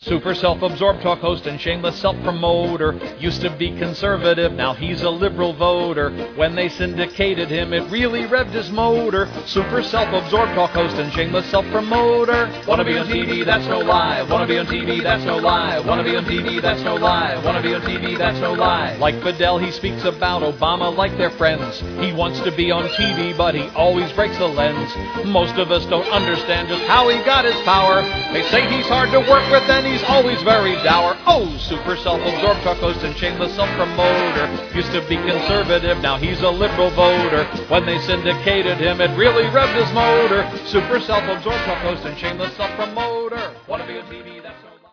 Super self-absorbed talk host and shameless self-promoter. Used to be conservative, now he's a liberal voter. When they syndicated him, it really revved his motor. Super self-absorbed talk host and shameless self-promoter. Wanna be on TV, that's no lie. Wanna be on TV, that's no lie. Wanna be on TV, that's no lie. Wanna be on TV, that's no lie. Like Fidel, he speaks about Obama like they're friends. He wants to be on TV, but he always breaks the lens. Most of us don't understand just how he got his power. They say he's hard to work with and he's always very dour. Oh, super self-absorbed talk host and shameless self-promoter. Used to be conservative, now he's a liberal voter. When they syndicated him, it really revved his motor. Super self-absorbed talk host and shameless self-promoter. Wanna be on TV, that's